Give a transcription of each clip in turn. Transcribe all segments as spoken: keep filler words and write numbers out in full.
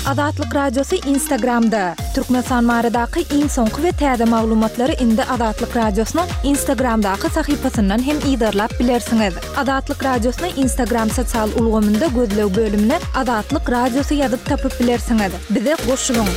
Azatlyk Radiosu Instagramda. Türkmenistan maradaky iň soňky we täze maglumatlary indi Azatlyk Radiosynyň Instagramdaky sahypasyndan hem ýydarlap bilersiňiz. Azatlyk Radiosynyň Instagram sosial ulgamynda gözlew bölümine Azatlyk Radiosu ýazyp tapyp bilersiňiz. Bize goşulyň.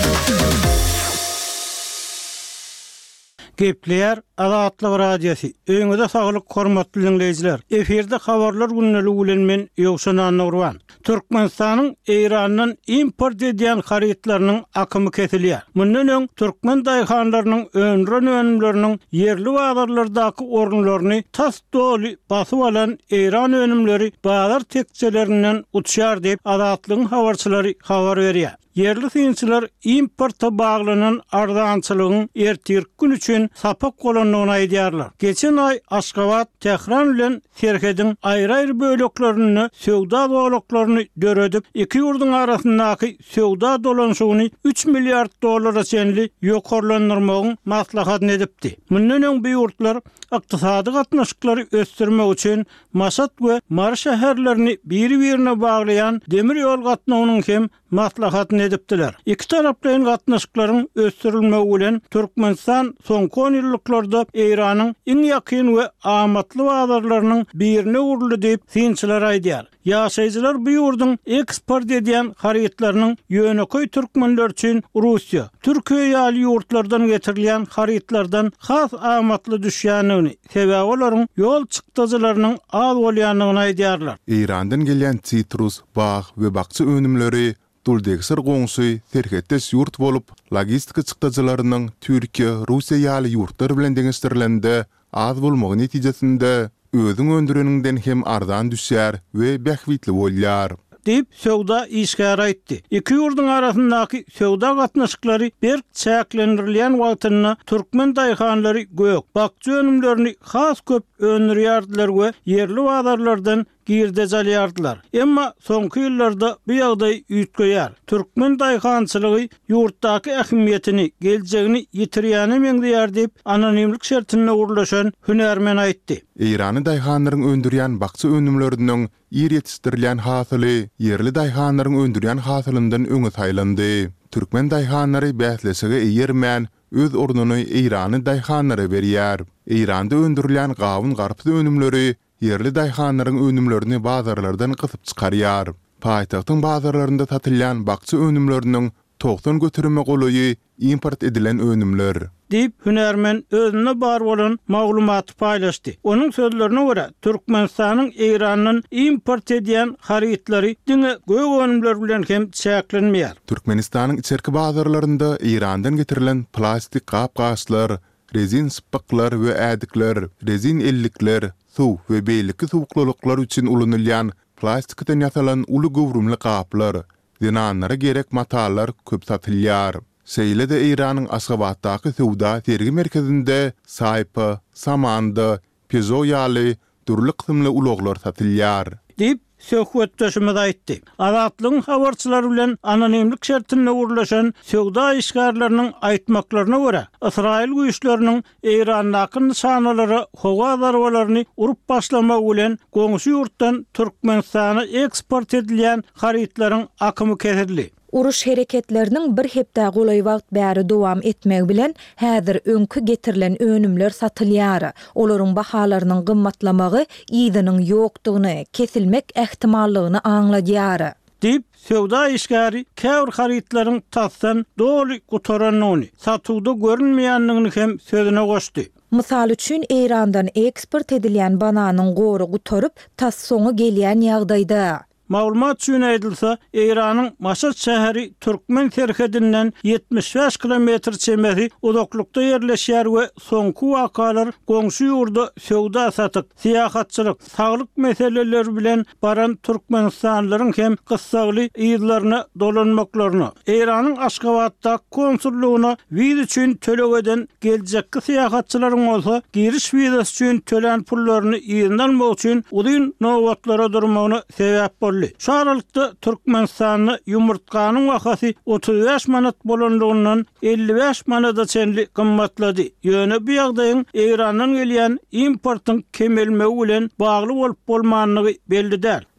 Gepler Azatlyk Radiosu. Öňüňizde saglyk hormatly dinleýijiler. Eferde habarlar günnäli bilen men Ýowşan Anurwan. Türkmenistanyň Eýrandan import edýän haritlarynyň akymy kesilýär. Mundan öň türkmen daýhanlarynyň öňren önümleriniň yerli bazarlardaky orgunlaryny tas doly basyp alan Eýran önümleri bazar tekçelerinden uçýar diýip Azatlygyň habarçylary habar berýär. Yerli synçylar importa baglanan arzançylygyň ertirk gün üçin sapak bolanyny aýdýarlar. Geçen ay Aşgabat, Tehran bilen Serhedin aýry-aýry böleklerini, söwda boloklaryny döredip, iki ýurduň arasyndaky söwda dolanşygyny üç milliard dollara çenli ýokarlandyrmagyň maslahatyny edipdi. Mundan öň bu ýurtlar ykdysady gatnaşyklary ösdürmek üçin Maşat we Mary şäherlerini biri-birine baglayan demir ýol gatnawynyň hem maslahatyny edipdiler. İki taraplaryň gatnaşyklaryň ösdürilmegi bilen Türkmenistan soňky on ýyllarda Eýranyň iň ýakyn we amatly bazarlarynyň birine uruly diýip synçylar aýdýar. Ýaşaýjylar bu ýurduň eksport edýän haritlarynyň ýöneköy türkmenler üçin Russiýa, Türkiýe ýaly ýurtlardan getirilýän haritlardan has amatly düşýäni, sebäbi olaryň ýol çykdyjylarynyň az bolýanyny aýdýarlar. Eýrandan gelýän sitrus, bag we bakçy önümleri Duldeksir goňsy Serhetde ýurt bolup, logistika çykdyjylarynyň Türkiýe, Russiýa ýaly ýurtlar bilen deňişdirilende az bolmagy netijesinde özüň öndüreninden hem arzan düşýär we bähwitli bolýar diýip söwda işgär aýtdy. Iki ýurduň arasyndaky söwda gatnaşyklary bir çäklendirilýän wagtyna türkmen daýhanlary gök, bakçy önümlerini has köp öndürýärdiler we yerli bazarlardan girde jalýardylar. Emma soňky ýyllarda bu ýagdaý üýtgeýär. Türkmen daýhançylygy ýurtdaky ähmiýetini, geljegini ýitirýäni meňdeýär diýip anonimlik şertine urlaşan hünärmen aýtdy. Eýrany daýhanlaryň öndürýän bakçy önümleriniň ýer ýetişdirilýän hasyly yerli daýhanlaryň öndürýän hasylyndan öňe taýlandy. Türkmen daýhanlary bählesige eýermän öz ornuny Eýrany daýhanlary berýär. Eýranda öndürilýän gawun garpy önümleri yerli daýhanlaryň önümlerini bazarlardan gysyp çykarýar. Paýtagtyň bazarlarynda satylýan bakçy önümleriniň togtan götürme golaýy import edilen önümler diýip hünärmen özüne bar bolan maglumaty paýlaşdy. Onuň sözlerine görä, Türkmenistanyň Eýrandan import edýän haritlary diňe gög önümler bilen hem çäklenmeýär. Türkmenistanyň içerki bazarlarynda Eýrandan getirilen plastik gap-gaslar, rezin spaklar we ädikler, rezin ellikler, suw we beýleki suwuklylyklar üçin ulanylýan plastikden ýasalan uly gowrumly gaplar, dinanlara gerek matallar köp satylýar. Seýlede Eýranyň Aşgabatdaky sowda sergi merkezinde saýpy, samandy, pezo ýaly durly kysymly ulaglar satylýar diýip söhbetdeşimiz aýtdy. Azatlygyň habarçylary bilen anonimlik şertine urlaşan söwda işgärleriniň aýtmaklaryna görä, Israil güýçleriniň Eýrandaky nişanalary, howa zarwalaryny urup başlamak bilen goňşy ýurtdan Türkmenistana eksport edilýän haritlaryň akymy kesildi. Uruş hereketlerinin bir hepde golay wagt bäri dowam etmek bilen häzir öňkü getirilen önümler satylýar. Olaryň bahalarynyň gymmatlamagy ýygynyň ýokdugyny, kesilmek ähtimallygyny aňladýar. Diýip söwda işgäri käwr haritlaryň tasdan doly gutaranyny, satywda görünmeýänligini hem sözüne goşdy. Mysal üçin Eýrandan eksport edilýän bananyň gory gutaryp tas soňy gelýän ýagdaýda Maglumat üçin aýdylsa, Eýranyň Maşat şäheri Türkmen serhedinden yetmiş beş kilometr çemeri uzaklykda ýerleşýär we soňky wakalar goňşy ýurda söwda satyk, syýahatçylyk, saglyk meseleleri bilen baran türkmenistanlaryň hem gyssagly ýyllaryna dolanmaklaryny, Eýranyň Aşgabatda konsullugyna wiza üçin tölegeden geljekki syýahatçylaryň bolsa, giriş wizasy üçin tölen pullaryny ýygnalmak üçin uzun nowatlara durmagyny sebäp boldy. Şu aralykda Türkmenistanyň ýumurtkanyň wahasy otuz beş manat bolanlygyndan elli beş manata çenli gymmatlady. Ýöne bu ýagdaýyň Eýrandan gelýän importyň kemelmegi bilen bagly bolup bolmanyny belli däl.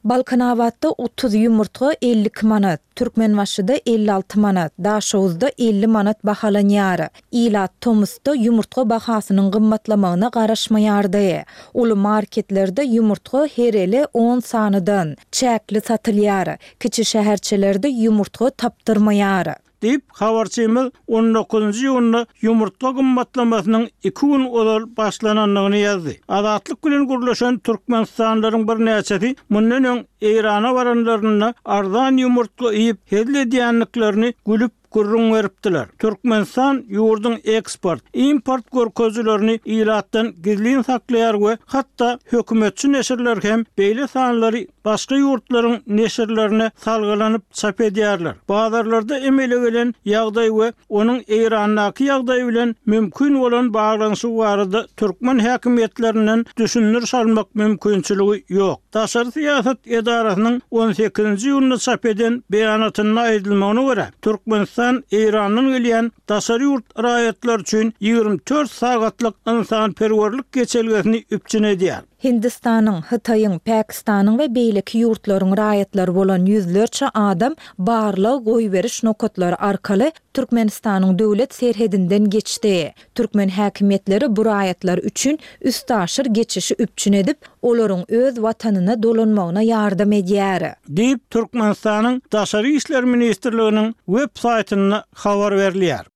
Balkanabatda otuz yumurtga elli manat, Türkmenbaşyda elli alty manat, Daşowuzda elli manat bahalanýar. Ila Tomusda yumurtga bahasynyň gymmatlamagyna garaşmaýardy. Ulu marketlerde yumurtga hereli on sanydan çäkli satylýar. Kiçi şäherçelerde yumurtga tapdyrmaýar. Deyip habarçymyz on dokuzunçy ýylyny yumurtga gymmatlamasynyň iki gün olar başlananlygyny ýazdy. Azatlyk bilen gurulşan Türkmenistanlaryň bir näçesi mundan öň Irana baranlaryna arzan yumurtga iýip hedle diýenliklerini gülüp gurrun veripdiler. Türkmenistan ýurdun eksport, import görkezlerini ilatdan gizlin saklaýar we hatda hökümetçi neşirler hem beýle sanlary başga ýurtlaryň neşirlerine salgylanyp çap edýärler. Bazarlarda emele gelen ýagdaý we onuň Iranaky ýagdaý bilen mümkin bolan baglanyşy barada türkmen häkimetlerinden düşünür salmak mümkinçiligi ýok. Daşary siýasat edarasynyň on sekizinçi ýylyny çap eden beýanatyna aýdylmagyna görä, Türkmenistan İran'ın gelýän daşary ýurt raýatlar üçin ýygrimi dört sagatlyk insan perwerlik geçelgesini üpçün edýär. Hindistanyň, Hytaýyň, Pakistanyň we beýleki ýurtlaryň raýatlary bolan ýüzlerçe adam barlyk goý beriş nokatlary arkaly Türkmenistanyň döwlet serhedinden geçdi. Türkmen häkimetleri bu raýatlar üçin üstaşyr geçişi üpçün edip, olaryň öz watanyna dolanmagyna ýardam edýär. Diýip Türkmenistanyň Daşary işler ministrliginiň web saýtyna habar berilýär.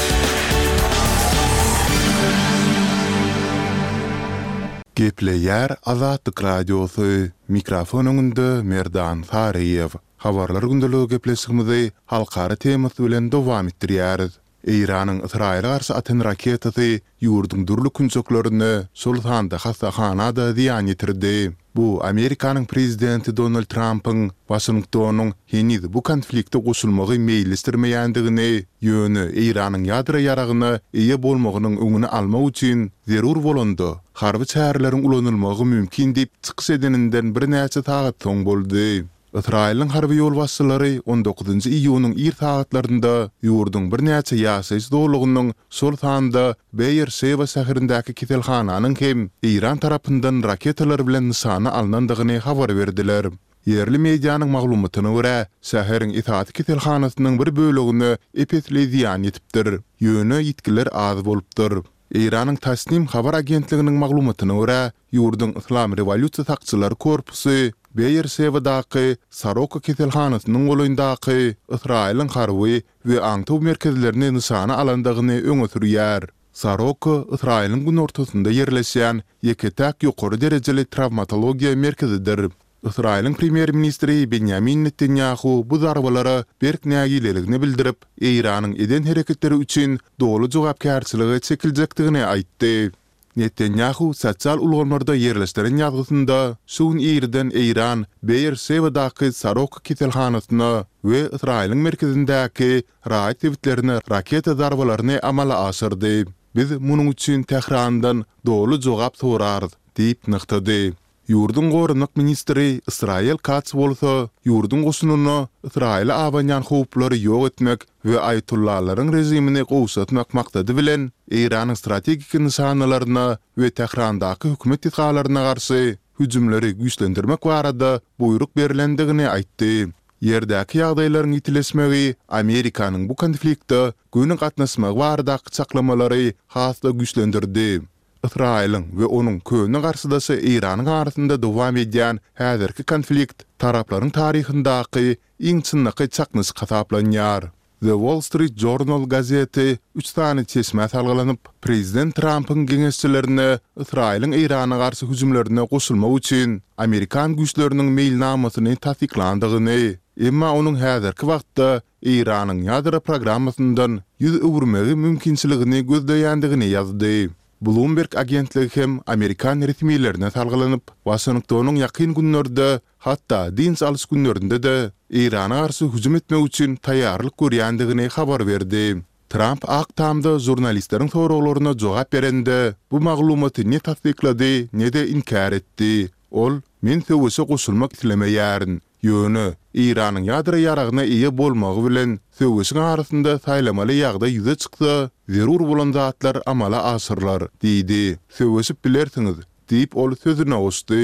Gepleýär Azatlyk radiosu, mikrofonunda Merdan Fariýew. Habarlar gündəligi gepleşigimizi halkara temasy bilen dowam etdirýäris. Iranyň Israila garşy atan raketasi ýurdun durly künçeklerini Sulhanda hastahanada ziýan ýetirdi. Bu Amerikanyň prezidenti Donald Trump'yň Washingtonyň henüz bu konflikte goşulmagy meýillistirmeýändigini, ýöne Iranyň ýadra ýaragyny eýe bolmagynyň öňüni almak üçin zerur bolandy. Harby çärelerin ulanylmagy mümkin diýip çykyş edeninden bir näçe sagat soň boldy. Israiliň harby ýol başçylary on dokuzunçy iýunyň ir sagatlarynda ýurdun bir näçe ýaşaýyş dowlugynyň sol sanda Beýer-Şeva şäherindäki kitelhananyň hem İran tarapyndan raketalar bilen nişana alnandygyny habar berdiler. Yerli mediýanyň maglumatyna görä, şäheriň itaat kitelhanasynyň bir bölegini epetli ziýan ýetipdir. Ýöne ýetkiler az bolupdyr. İranyň Tasnim habar agentliginiň maglumatyna görä, ýurdun Islam Rewolýusiýa sakçylary korpusy Beýer-Şewadaky Saroka kitelhanasynyň goýundaky Israiliň harby we aňtaw merkezlerini nişana alandygyny öňe sürýär. Saroka Israiliň gün ortasynda ýerleşýän ýeketäk ýokary derejeli travmatologiýa merkezidir. Israiliň premier ministri Benjamin Netanyahu bu zarbalary berk nägileligini bildirip, Iranyň eden hereketleri üçin dogly jogapkärçiligi çekiljekdigini aýtdy. Netanyahu sosial ulgamlarda ýerleşdiren ýazgysynda şuň ýerden İran Beýer-Şewadaky Saroka kitelhanasyna we Israiliň merkezindäki raýat tewitlerini raketa zarbalaryny amala aşyrdy. Biz munyň üçin Tehrandan dogly jogap sorarys diýip nyktady. Ýurdun gorunlyk ministri Israel Katz bolsa, ýurdun goşunyny Israila awanýan howplary ýok etmek we aýatullahlyň rejimini gowşatmak maksady bilen Iranyň strategik nişanalaryna we Tehrandaky hökümet itgalaryna garşy hüjümleri güýçlendirmek barada buyruk berilendigini aýtdy. Ýerdäki ýagdaýlaryň ýitileşmegi Amerikanyň bu konfliktde göni gatnaşmagy baradaky çaklamalary hasda güýçlendirdi. Israiliň we onuň köni garşydasy Iranyň arasynda dowam edýän häzirki konflikt taraplaryň taryhyndaky iň çynnyky çaknys hasaplanýar. The Wall Street Journal gazeti üç tane çeşme salgylanyp, Prezident Trump'yň geňeşçilerini Israiliň Irana garşy hüjümlerine goşulmak üçin Amerikan güýçleriniň meýilnamasyny tasdiklandygyny, emma onuň häzirki wagtda Iranyň ýadra programmasyndan ýüz öwürmegi mümkinçiligini gözleýändigini ýazdy. Bloomberg agentligi hem Amerikan resmiýetlerine salgylanyp, Washingtonyň ýakyn günlerde, hatda dins alys günlerinde de Irana garşy hüjüm etmek üçin taýýarlyk görýändigini habar berdi. Trump aktamda jurnalistleriň soraklaryna jogap berende bu maglumaty ne tasdiklady, ne de inkar etdi. Ol, men söwüşe goşulmak islemeýärin. Ýöne, Iranyň ýadra ýaragyna eýe bolmagy bilen söwüşiň arasynda saýlamaly ýagda ýüze çyksa, zerur bolan zatlar amala aşyrlar, diýdi. Söwüşip bilersiňiz, diýip ol sözüne oşdy.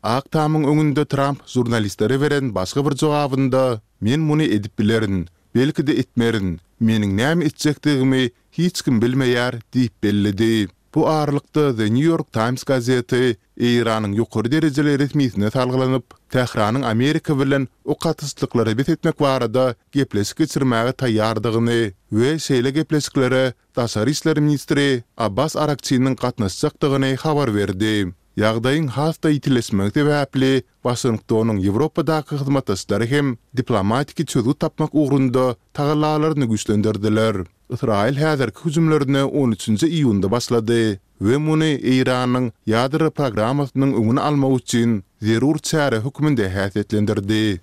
Aktamyň öňünde Trump jurnalistlere beren başga bir jogabynda men muny edip bilerin, belki de etmerin, meniň näme etjekdigimi hiç kim bilmeýär diýip bellidi. Bu aralykda The New York Times gazeti İran'ın ýokary derejeli resmiýetine salgylanyp, Tehranyň Amerika bilen o katyslyklary betetmek barada gepleşik geçirmäge taýýardygyny we şeýle gepleşiklere Daşary işler ministri Abbas Arakçynyň gatnaşjakdygyny habar berdi. Ýagdaýyň hasta ýitilesmek sebäpli Washingtonyň Ýewropadaky hyzmatdaşlary hem diplomatik çözüm tapmak ugrunda tagallalaryny güýçlendirdiler. İsrail häzirki hüjümlerini on üçünji iýunda başlady we muny İranyň ýadro programasynyň öňüni almak üçin zerur çäre hökmünde häsiýetlendirdi.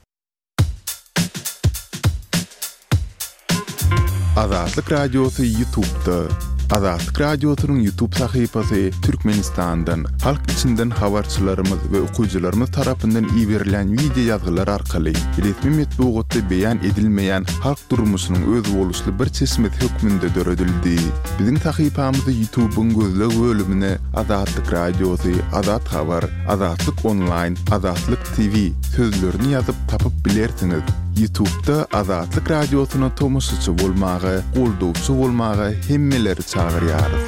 Azatlyk Radiosu YouTube'da. Azatlyk Radiosynyň YouTube sahypasy Türkmenistandan, halk içinden habarçylarymyz we okuwçylarymyz tarapyndan iýerilen video ýazgylar arkaly resmi metbuatda beýan edilmeýän halk durmuşynyň öz boluşly bir çeşmet hökmünde döredildi. Biziň sahypamyzda YouTube'un gözleg bölümine Azatlyk Radiosy, Azat Habar, Azatlyk Online, Azatlyk T V sözlerini ýazyp tapyp bilersiňiz. YouTube'da Azatlyk Radiosyna tomoşaçy bolmagy, goldowçy bolmagy hemmeleri çagyrýarys.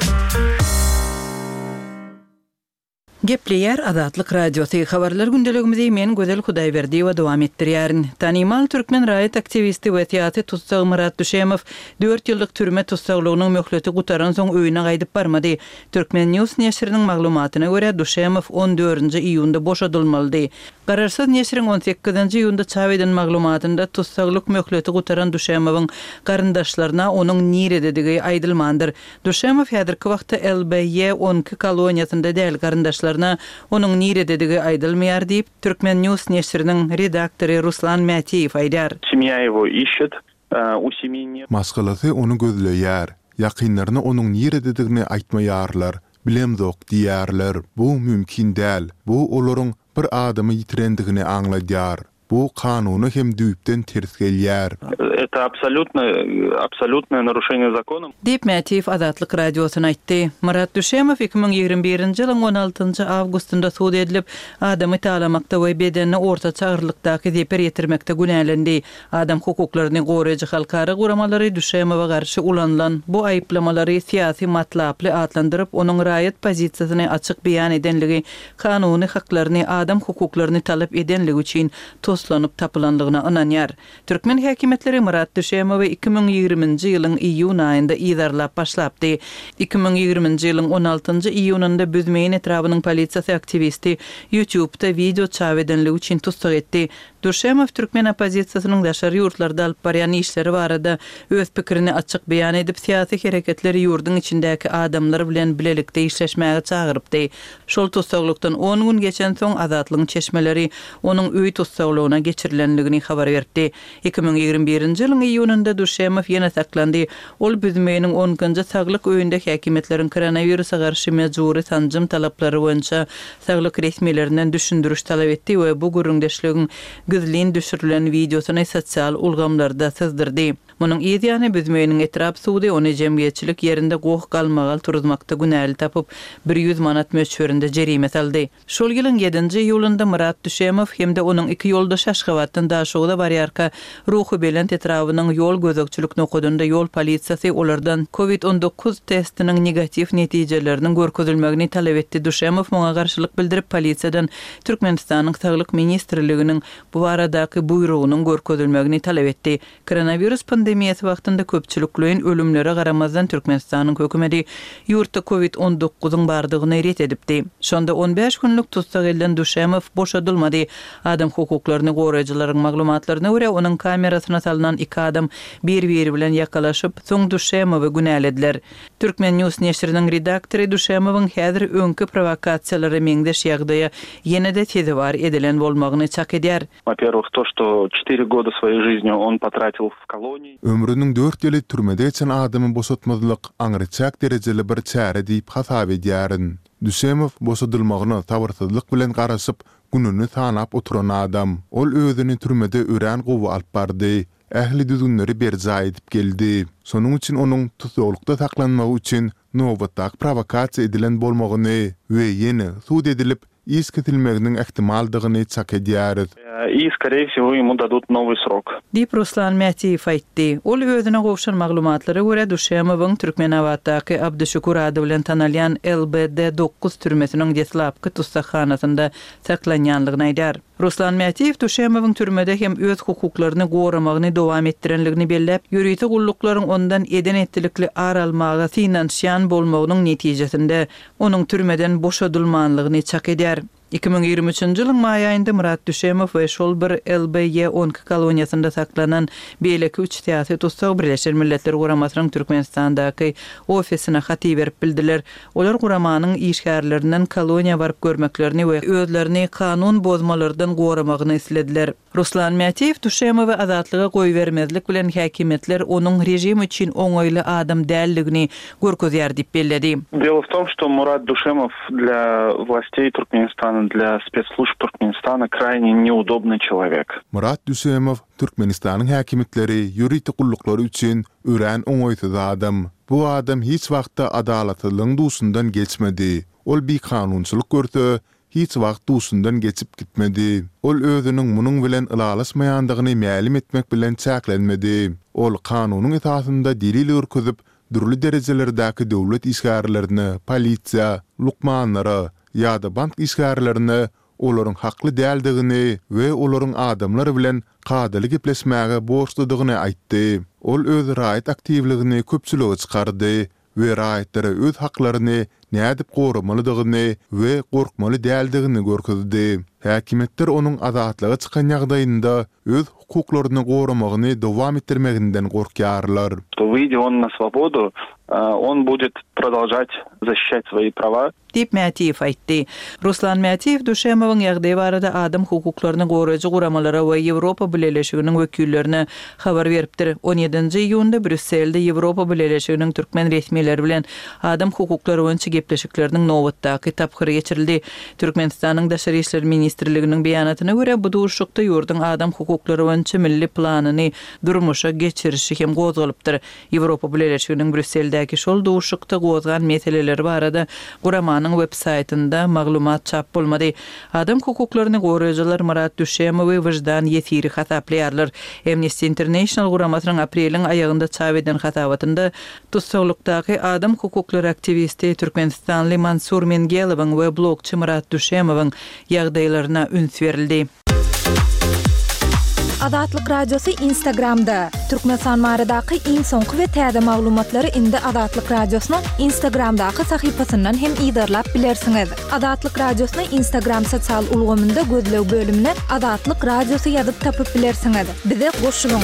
Gepleýär Azatlyk Radiosu habarlar gündeligimizi men Gözel Hudaýberdi we dowam etdirýärin. Tanymal türkmen raýat aktivisti we teatr tutsagy Murat Düşemow dört ýyllyk türme tutsaglygynyň möhleti gutaran soň öýüne gaýdyp barmady. Türkmen News neşriniň maglumatyna görä Düşemow on dördünji iýunda boşadylmaly. Gararsız neşriň on sekizinji iýunda çap eden maglumatynda tutsaglyk möhleti gutaran Düşemowyň garyndaşlaryna onuň nirededigi aýdylmandyr. Düşemow häzirki wagtda L B Y on iki koloniýasynda däl garyndaşlar onuň nirededigi aýdylmaýar diýip Türkmen News neşriniň redaktory Ruslan Mätiýew aýdar. Семья его ищет, у семьи нет. Maşgalasy onu gözleýär. Ýakynlaryna onuň nirededigini aýtmaýarlar. Bilemzok diýärler. Bu mümkin däl. Bu olaryň bir adamy ýitirendigini aňlaýar. Bu kanuny hem düýpden ters gelýär. Это абсолютно абсолютное нарушение закона. Diýip Mätiýew Azatlyk Radiosyna aýtdy. Murat Düşemow iki mиң ýigirme birinji ýylyň on altynjy awgustynda suud edilip, adamy talamakda we bedenini orta çagyrlykdaky zeper ýetirmekde günälendi. Adam hukuklaryny goraýjy halkara guramalary Düşemowa garşy ulanylan bu aýyplamalary siýasy matlaply atlandyryp, onuň raýat pozisiýasyny açyk beýan edenligi, kanuny haklaryny, adam hukuklaryny talap edenligi üçin toslanyp tapylandygyna ynanýar. Türkmen häkimetleri Murat Düşemowy iki mиң ýigirmenji ýylyň iýun aýynda iýdarlap başlapdy. iki mиң ýigirmenji ýylyň on altynjy iýunynda Büzmeýin etrabynyň polisiýasy aktivisti YouTube'da video çap edenligi üçin tutsak etdi. Düşemow Türkmen opozisiýasynyň daşary ýurtlarda alyp barýan işleri barada öz pikirini açyk beýan edip, siýasy hereketleri ýurdun içindäki adamlar bilen bilelikde işleşmäge çagyrypdy. Şol tutsaklykdan on gün geçen soň Azatlygyň çeşmeleri onuň öý tutsaklygyna geçirilenligini habar berdi. iki mиң ýigirme birinji ýylyň iýunynda Düşemow ýene saklandy. Ol Büzmeýiniň onunjy saglyk öýünde häkimetleriň koronawirusa garşy mejburi tanjym talaplary boýunça saglyk resmiýetlerinden düşündürüş talap etdi we bu gürüňdeşligiň gözlin düşürülen videosunu sosial ulgamlarda sızdirdi. Munyň ýa-da Büzmeýiniň etrap suwdy ony jemgyýetçilik ýerinde gowy galmagal turuzmakda günäli tapyp bir ýüz manat möçberinde jerime saldy. Şol ýylyň ýedinji ýylynda Murat Düşemow hemde onuň iki ýoldaş Aşgabatdan daşygda barýarka ruhy belent etrabynyň ýol gözekçilikni okudunda ýol polisiýasy olardan covid on dokuz testiniň negativ netijelerini görkezilmegini talap etdi. Düşemow muňa garşylyk bildirip polisiýadan Türkmenistanyň Saglyk ministrliginiň bu baradaky buýrugynyň görkezilmegini talap etdi. Koronavirus pandemiýasy wagtynda köpçülikliň ölümlere garamazdan Türkmenistanyň hökümeti ýurtda covid on dokuzyň bardygyny ret edipdi. Şonda on beş günlük tutsak edilen Düşemow boşadylmady. Adam hukuklaryny goraýjylaryň maglumatlaryna görä onuň kamerasyna salynan iki adam bir-biri bilen ýakalaşyp soň Düşemowy günälediler. Türkmen News neşriniň redaktory Düşemowyň häzir öňkü provokasiýalary meňdeş ýagdaýa ýene-de tezewar edilen bolmagyny çak edýär. Во-первых, то, что четыре года своей жизни он потратил в колонии. Ömrüniň dört ýyly türmede geçen adamy boşatmadylyk aňyrçak derejeli bir çäre diýip hasap edýärin. Düşemow boşadylmagyny tabarsyzlyk bilen garaşyp gününi sanap oturan adam. Ol özüni türmede ören gowy alyp bardy. Ähli düzünleri berza edip geldi. Sonuň üçin onuň tutsaklykda saklanmagy üçin nowatdaky provokasiýa edilen bolmagyny we ýene suud edilip iz ketilmeginin ihtimaldygyny çak edýäris. И, скорее всего, ему дадут новый срок. Dip Ruslan Mätiýew aýtdy. Ol özüne gowşan maglumatlara görä Düşemowyň Türkmenawatdaky Abdüşükurady bilen tanalýan L B D dokuz türmesiniň deslapky tutsakhanasynda saklanýanlygyny aýdar. Ruslan Mätiýew Düşemowyň türmede hem öz hukuklaryny goramagyny dowam etdirenligini belläp, ýürüýti gulluklaryň ondan eden etdilikli aralmagy finansiýan bolmagynyň netijesinde onuň türmeden boşadylmanlygyny çak edýär. iki bin ýigirme üçinji ýylyň may aýynda Murat Düşemow we şol bir L B Y on koloniýasynda saklanan beýleki üç täze tutsak Birleşik Milletler Guramasynyň Türkmenistandaky ofisine haty berip bildiler. Olar guramanyň işgärlerinden koloniýa baryp görmeklerini we özlerini kanun bozmalardan goramagyny islediler. Ruslan Mätiýew Düşemowy azatlyga goýbermezlik bilen häkimetler onuň rejim üçin oňoýly adam dälligini görkezýär diýip belledi. Дело в том, что Мурат Душемов для властей Туркменистана, для спецслужб Туркменистана крайне неудобный человек. Murat Düşemow Türkmenistanyň häkimetleri, ýürüýti gullukları üçin ören oňoýsuz adam. Bu adam hiç wagtda adalatlyň dusundan geçmedi. Ol bir kanunçylyk görse, hiç wagt dusundan geçip gitmedi. Ol özüniň munyň bilen ylalaşmaýandygyny mälim etmek bilen çäklenmedi. Ol kanunyň esasynda delil örkezip, dürli derejelerdäki döwlet işgärlerini, polisiýa, lukmanlara ýa-da bank işgärlerini olaryň hakly däldigini we olaryň adamlar bilen kadaly gepleşmäge borçludygyny aýtdy. Ol öz raýat aktivligini köpçülüge çykardy we raýatlary öz haklaryny nädip goramalydygyny we gorkmaly däldigini görkezdi. Häkimetler onuň azatlyga çykan ýagdaýynda öz hukuklaryny goramagyny dowam etdirmeginden gorkýarlar. То выйдя он на свободу, он будет продолжать защищать свои права. Dip Mätiýew aýtdy. Ruslan Mätiýew Düşemowyň ýagdaýy barada adam hukuklaryny goraýjy guramalara we Ýewropa Birleşiginiň wekillerine habar beripdir. on ýedinji iýunda Brüsselde Ýewropa Birleşiginiň türkmen resmiýetleri bilen adam hukuklary boýunça gepleşikleriniň nowatdaky taphyry geçirildi. Türkmenistanyň Daşary işler ministrliginiň beýanatyna görä bu duruşykda ýurdun adam hukuklary boýunça milli planyny durmuşa geçirişi hem gozgalypdyr. Ýewropa Birleşiginiň Brüsseldäki şol duruşykda gozgan meseleler barada guraman web saytynda maglumat çap bolmady. Adam hukuklaryny goraýjylar Murat Düşemowy wyjdan ýetiri hataplaýarlar. Amnesty International guramasynyň apreliň aýagynda çap eden hatabatynda tutsaklıkdaky adam hukuklary aktivisti Türkmenistanly Mansur Mengelowyň we blogçy Murat Düşemowyň ýagdaýlaryna üns berildi. Azatlyk radiosu Instagramda. Türkmenistan maradaky iň soňky we täze maglumatlary indi Azatlyk radiosynyň Instagramdaky sahypasyndan hem ýydarlap bilersiňiz. Azatlyk radiosyny Instagram sosial ulgamynda gözlew bölümine Azatlyk radiosu ýazyp tapyp bilersiňiz. Bize goşulyň.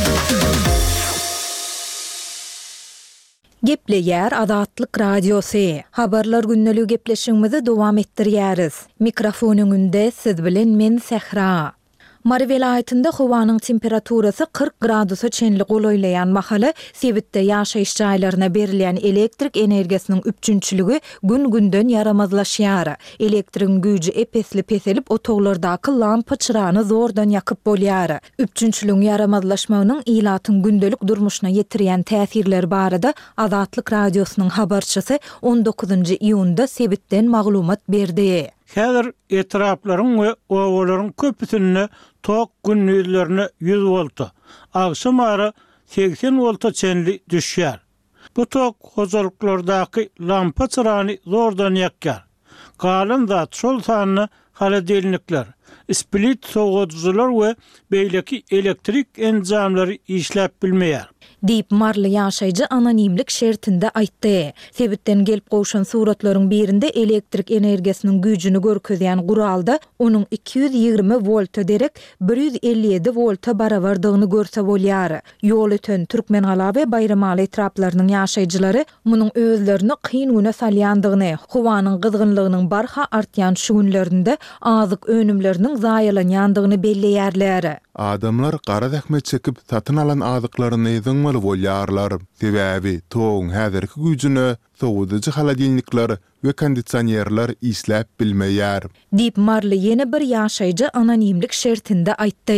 Gepleýär Azatlyk radiosu. Habarlar günneligi gepleşigimizi dowam etdirýäris. Mikrofonyň önünde siz bilen men Sehra. Mary welaýatynda howanyň temperaturasy kırk gradusa çenli golaýlayan mahaly sebitde ýaşaýyş jaýlaryna berilýän elektrik energiýasynyň üpçünçüligi gün-günden yaramazlaşýar. Elektriň güýji epesli peselip otoglardaky lampa çyrany zordan ýakyp bolýar. Üpçünçüligiň yaramazlaşmagynyň ilatyň gündelik durmuşyna ýetirýän täsirleri barada Azatlyk radiosynyň habarçysy on dokuzunji iýunda sebitden maglumat berdi. Häzir etraplaryň we owalaryň köpüsini tok günnüzlerini yüz volt, agşam ara seksen volt çenli düşýär. Bu tok hozalyklardaky lampa çyrany zordan ýakýar. Galan zat şol sanyny haladelnikler, split soğutucular we beýleki elektrik enjamlary işläp bilmeýär. Diýip marly ýaşaýjy anonimlik şertinde aýtdy. Sebitden gelip gowşan suratlaryň birinde elektrik energiýasynyň güýjüni görkezýän guralda onuň iki yüz ýigirme volt derek bir yüz elli ýedi volta barabardygyny görse bolýar. Ýol öten Türkmenhala we Bayramaly etraplarynyň ýaşaýjylary munyň özlerini kyn güne salýandygyny, howanyň gyzgynlygynyň barha artýan şu günlerinde azyk önümleriniň zaýalanýandygyny belleýärler. Adamlar gara zähmet çekip satyn alan azyklaryny ýyňmaly bolýarlar. Sebäbi toň häzirki güýjüni soğuducu haladilnikler we kondisionerler işläp bilmeýär. Diýip marly ýene bir ýaşaýjy anonimlik şertinde aýtdy.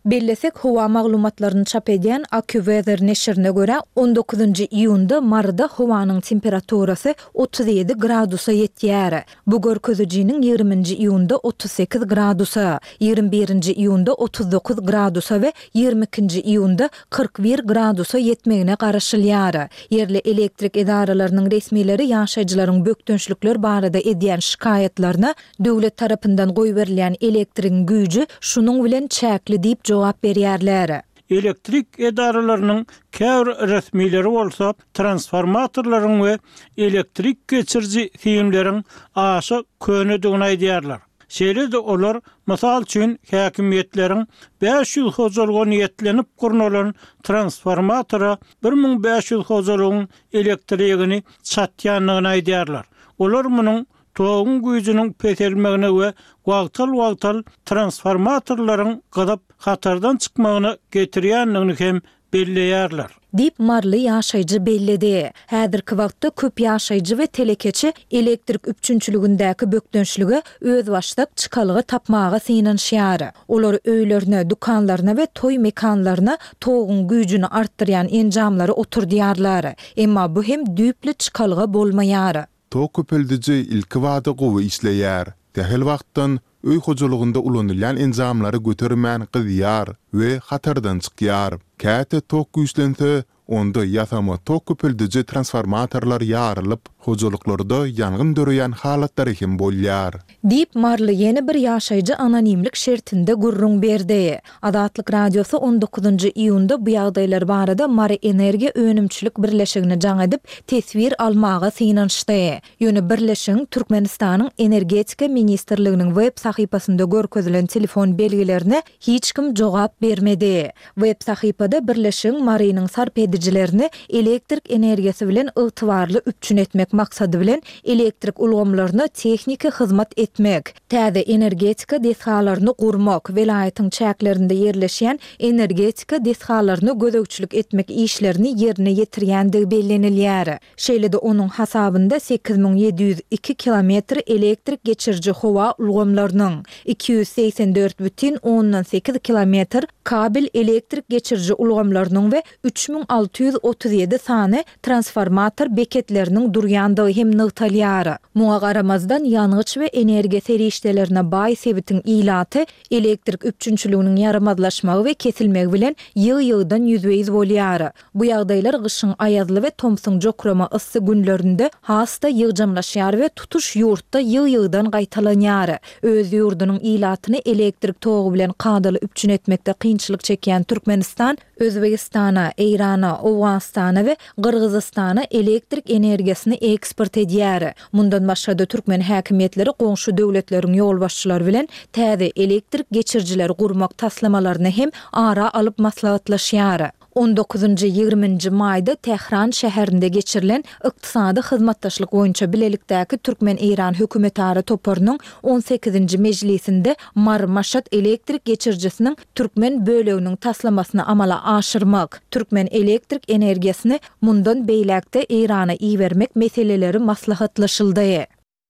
Bellesek howa maglumatlaryny çap edýän AccuWeather neşrine görä on dokuzunçy iýunda Marda howanyň temperaturasy otuz ýedi gradusa ýetýär. Bu görkezijiniň ýigriminçi iýunda otuz sekiz gradusa, ýigirmi birinçi iýunda otuz dokuz gradusa we ýigirmi ikinçi iýunda kırk bir gradusa ýetmegine garaşylýar. Yerli elektrik edaralarynyň resmileri ýaşaýjylaryň bökdönçlükler barada edýän şikaýetlerini döwlet tarapyndan goýup berilýän elektriň güýji şunuň bilen çäkli diýip jogap berýärler. Elektrik edaralarynyň käbir resmileri bolsa transformatorlaryň we elektrik geçirji sýemleriň aşy könüdigini aýdýarlar. Şeýle-de olar mysal üçin häkimiýetleriň beş ýyl hozalga niýetlenip gurulan transformatora bir ming beş ýyl hozalygyň elektrigini çatýanlygyny aýdýarlar. Olar munyň toğun güýjüniň petelmegine we wagtal-wagtal transformatorlaryň gydyp hatardan çykmagyny getirýänligini hem belleýärler. Dip marly ýaşaýjy belledi. Häzirki wagtda köp ýaşaýjy we telekeçi elektrik üçünçülügündäki bökdönçlüge öz başlap çykalygy tapmaga synanýar. Olar öýlerine, dukanlaryna we toý mekanlaryna toğun güýjüni artdyrýan enjamlary oturdýarlar. Emma bu hem düýpli çykalyga bolmaýar. Toğ köpeldici ilki wada gowy işleýär. Dehel wagtdan öý hojulygynda ulanylýan enjamlary götermän gyzýar we hatardan çykýar. Käte toq güýçlense, onda ýasama toq köpeldici transformatorlar ýarylyp, hojuluklarda ýangyn döreýän halatlar hem bolýar. Dip marly ýene bir ýaşaýjy anonimlik şertinde gurrun berdi. Adatlyk radiosu on dokuzunçy iýunda bu ýagdaýlar barada Mari Energiýa önümçilik birleşigini jaň edip tesvir almaga synanşdy. Ýöne birleşigiň Türkmenistanyň energetika ministrliginiň web sahypasynda görkezilen telefon belgilerine hiç kim jogap bermedi. Web sahypada birleşigiň Marinyň sarp edijilerini elektrik energiýasy bilen ygtybarly üpçün etmek maksady bilen elektrik ulgamlaryna tehnika hyzmat etmek, täze energetika deshalaryny gurmak, welaýatyň çäklerinde ýerleşýän energetika deshalaryny gözegçilik etmek işlerini ýerine ýetirýändigi bellenilýär. Şeýle-de onuň hasabynda sekiz ming ýedi ýüz iki kilometr elektrik geçirji howa ulgamlarynyň iki ýüz seksen dört бүтүн ondan sekiz kilometr kabel elektrik geçirji ulgamlarynyň we üç ming alty ýüz otuz ýedi sany transformator beketleriniň durýandygy hem nygtalýar. Muňa garamazdan ýanygyç we energiýa serişdelerine baý sebitin ilaty elektrik üpçünçülüginiň ýaramazlaşmagy we kesilmegi bilen ýyg-ýygdan ýüzbeýiz bolýar. Bu ýagdaýlar gyşyň aýazly we tomsyň jokrama issy günlerinde hasta ýygjamlaşýar we tutuş ýurtda ýyg-ýygdan gaýtalanýar. Öz ýurdunyň ilatyny elektrik togy bilen kadaly üpçün etmekde kynçylyk çekýän Türkmenistan, Özbegistana, Eýrana, Owganistana we Gyrgyzystana elektrik energiýasyny eksport edýär. Mundan başga Türkmen häkimiýetleri goňşy döwletleriň ýol başçylary bilen täze elektrik geçirjiler gurmak taslamalaryny hem ara alyp maslahatlaşýar. on dokuzunçy ýygrimiňji maýda Tehran şäherinde geçirilen ykdysady hyzmatdaşlyk boýunça bilelikdäki Türkmen-Eýran hökümetary toparynyň on sekizinçi mejlisinde Marmaşat elektrik geçirjisiniň Türkmen böleginiň taslamasyny amala aşyrmak, Türkmen elektrik energiýasyny mundan beýlekde Eýrana iýermek meseleleri maslahatlaşyldy.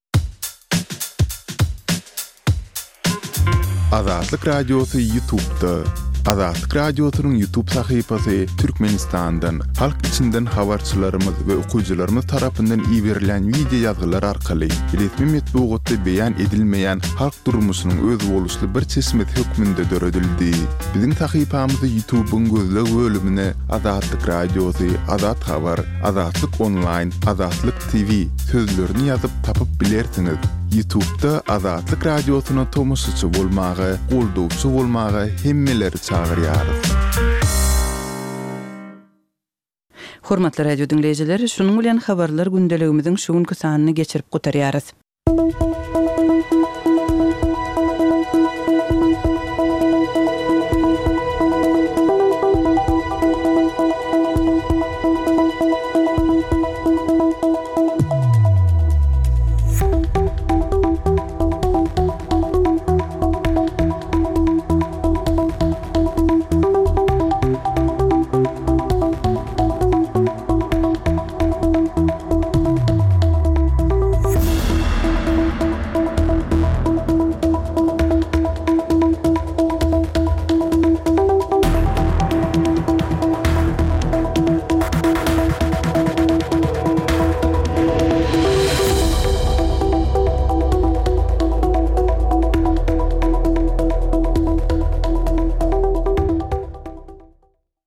Azatlyk radiosu YouTube'da. Azatlyk radiosynyň YouTube sahypasy Türkmenistandan, halk içinden habarçylarymyz we okuwçylarymyz tarapyndan iýerilen video ýazgylar arkaly resmi metbuatda beýan edilmeýän halk durmuşynyň öz boluşly bir çeşmet hökmünde döredildi. Biziň sahypamyzy YouTube'un gözleg bölümine Azatlyk radiosu, Azat habar, Azatlyk online, Azatlyk T V sözlerini ýazyp tapyp bilersiňiz. YouTube'da Azatlyk radiosyna tomusçy bolmagy, goldowçy bolmagy hemmeleri çagyrýarys. Hormatly radio dinleýijileri, şunuň bilen habarlar gündeligimiziň şu günkü sanyny geçirip gotarýarys.